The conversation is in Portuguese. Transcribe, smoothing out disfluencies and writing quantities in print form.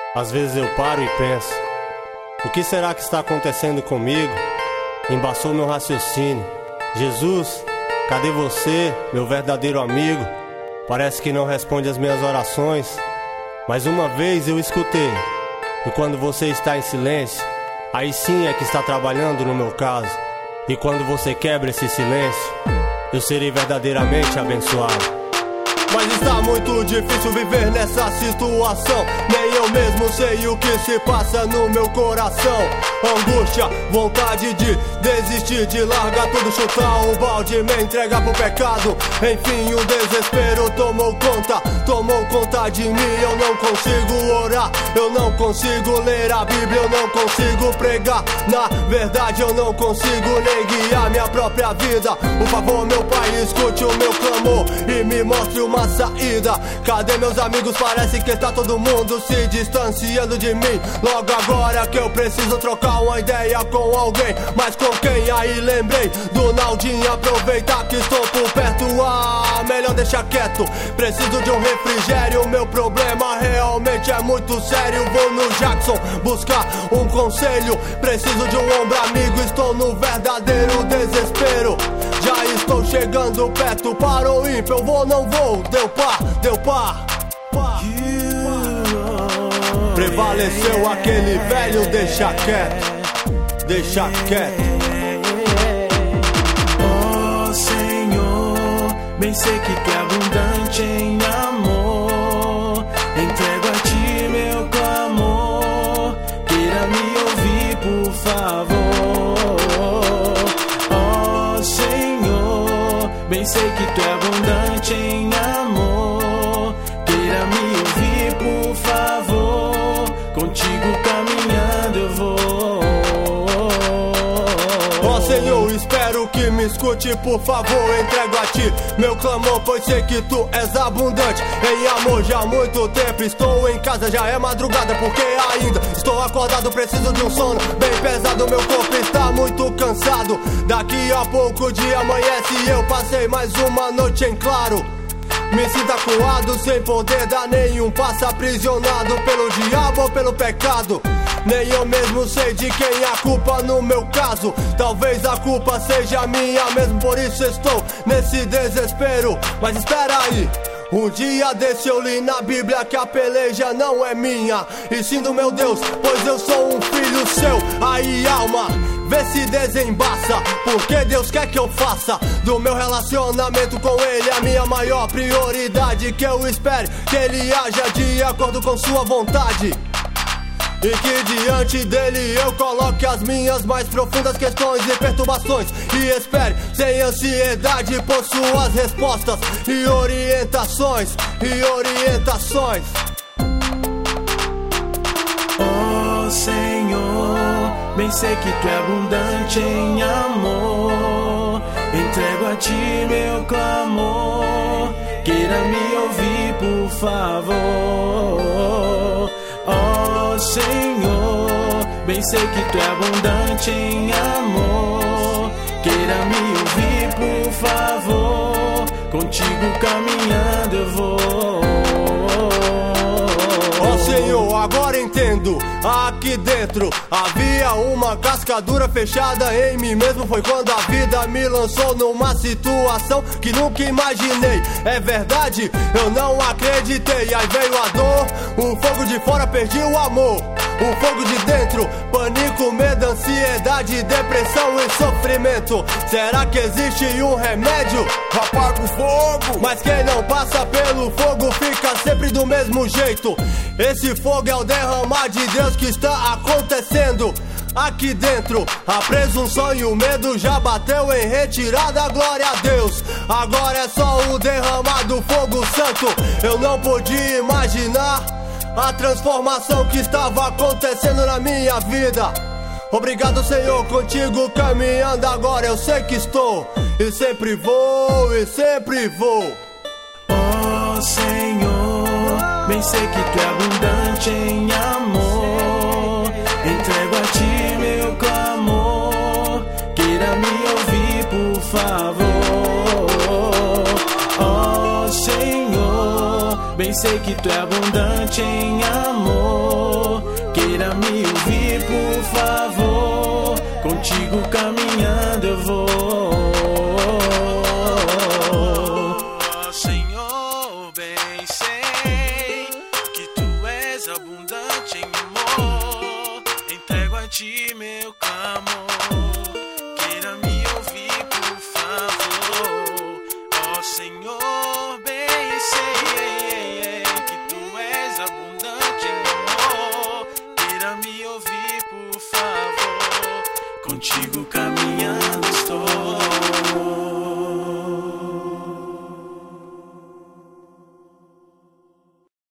Às vezes eu paro e penso, o que será que está acontecendo comigo? Embaçou meu raciocínio. Jesus, cadê você, meu verdadeiro amigo? Parece que não responde às minhas orações. Mas uma vez eu escutei, e quando você está em silêncio, aí sim é que está trabalhando no meu caso. E quando você quebra esse silêncio, eu serei verdadeiramente abençoado. Mas está muito difícil viver nessa situação. Nem eu mesmo sei o que se passa no meu coração. Angústia, vontade de desistir, de largar tudo, chutar o balde, me entregar pro pecado. Enfim, o desespero tomou conta de mim. Eu não consigo orar, eu não consigo ler a Bíblia, eu não consigo pregar. Na verdade eu não consigo nem guiar minha própria vida. Por favor, meu Pai, escute o meu clamor e me mostre uma saída. Cadê meus amigos? Parece que está todo mundo se distanciando de mim. Logo agora que eu preciso trocar uma ideia com alguém. Mas com quem? Aí lembrei do Naldinho. Aproveitar que estou por perto, melhor deixar quieto. Preciso de um refrigério, meu problema realmente é muito sério. Vou no Jackson buscar um conselho. Preciso de um ombro amigo, estou no verdadeiro desespero. Já estou chegando perto, para o ímpio, eu vou, não vou. Deu pá. Prevaleceu aquele velho, deixa quieto. Oh Senhor, bem sei que tu é abundante em amor. Entrego a ti meu clamor, queira me ouvir por favor. Oh Senhor, bem sei que tu é abundante em amor, queira me ouvir por favor. Contigo caminhando eu vou. Ó Senhor, espero que me escute, por favor, entrego a ti meu clamor, pois sei que tu és abundante em amor. Já há muito tempo estou em casa, já é madrugada, porque ainda estou acordado. Preciso de um sono bem pesado, meu corpo está muito cansado. Daqui a pouco o dia amanhece e eu passei mais uma noite em claro. Me sinto acuado, sem poder dar nenhum passo, aprisionado pelo diabo ou pelo pecado. Nem eu mesmo sei de quem é a culpa no meu caso. Talvez a culpa seja minha mesmo, por isso estou nesse desespero. Mas espera aí, um dia desse eu li na Bíblia que a peleja não é minha, e sim do meu Deus, pois eu sou um filho seu. Aí alma, vê se desembaça, porque Deus quer que eu faça do meu relacionamento com Ele a minha maior prioridade. Que eu espere que Ele haja de acordo com sua vontade, e que diante dele eu coloque as minhas mais profundas questões e perturbações, e espere sem ansiedade por suas respostas e orientações. Oh Senhor, bem sei que tu é abundante em amor. Entrego a ti meu clamor, queira me ouvir por favor. Oh Senhor, bem sei que tu é abundante em amor, queira me ouvir por favor. Contigo caminhando eu vou. Ó Senhor, agora entendo, aqui dentro havia uma cascadura fechada em mim mesmo. Foi quando a vida me lançou numa situação que nunca imaginei. É verdade, eu não acreditei. Aí veio a dor, um fogo de fora, perdi o amor. Um fogo de dentro, pânico, medo, ansiedade, depressão e sofrimento. Será que existe um remédio? Apaga o fogo. Mas quem não passa pelo fogo fica sempre do mesmo jeito. Esse fogo é o derramar de Deus que está acontecendo aqui dentro. A presunção e o medo já bateu em retirada, glória a Deus. Agora é só o derramar do fogo santo. Eu não podia imaginar a transformação que estava acontecendo na minha vida. Obrigado, Senhor, contigo caminhando agora eu sei que estou, e sempre vou. Oh Senhor, bem sei que tu é abundante em amor. Entrego a ti meu clamor, queira me ouvir por favor. Oh Senhor, bem sei que tu é abundante em amor. Queira me ouvir, por favor. Contigo caminhando eu vou.